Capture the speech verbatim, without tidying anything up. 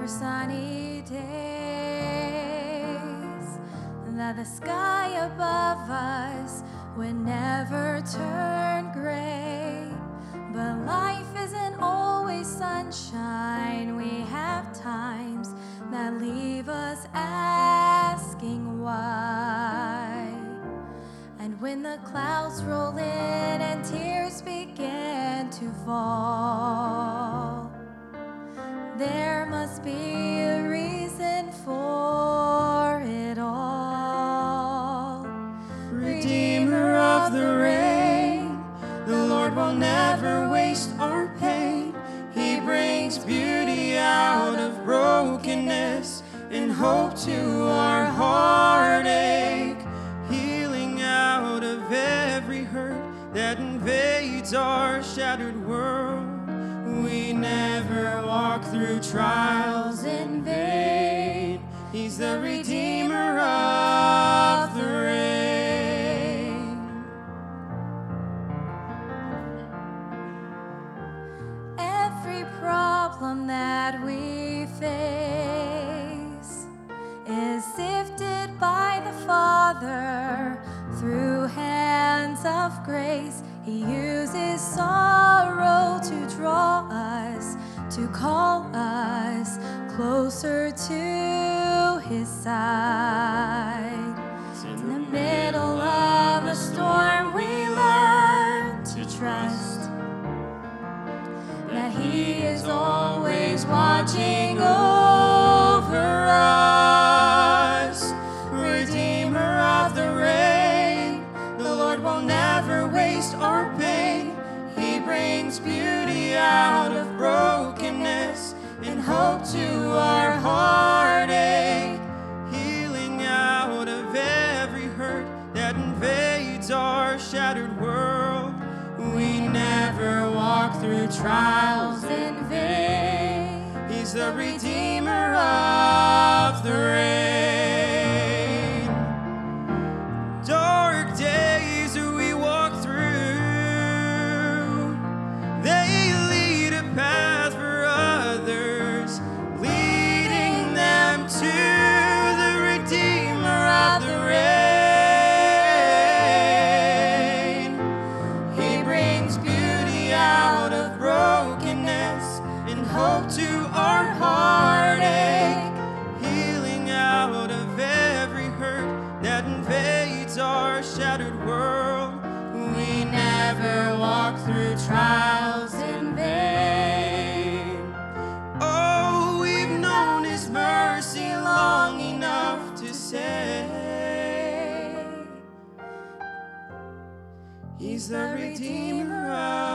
for sunny days, that the sky above us would never turn gray. But life isn't always sunshine. We have times that leave us asking why. And when the clouds roll in and tears begin to fall, there must be a reason for it all. Redeemer of the rain, the Lord will never waste our pain. He brings beauty out of brokenness and hope to our heartache, healing out of every hurt that invades our shattered world. We never walk through trials in vain. He's the Redeemer of the rain. Every problem that we face is sifted by the Father through hands of grace. He uses sorrow to draw us, to call us closer to His side. In the middle of a storm, we learn to trust that He is always watching over us. Redeemer of the rain, the Lord will never waste our pain. He brings beauty out of brokenness and hope to our heartache, healing out of every hurt that invades our shattered world. We never walk through trials in vain. He's the Redeemer of the rain. Dark days we walk through, they lead a path for others, leading them to the Redeemer of the rain. He brings beauty out of brokenness and hope to our heartache, healing out of every hurt that invades our shattered world. We never walk through trials in vain. Oh, we've known His mercy long enough to say He's the Redeemer of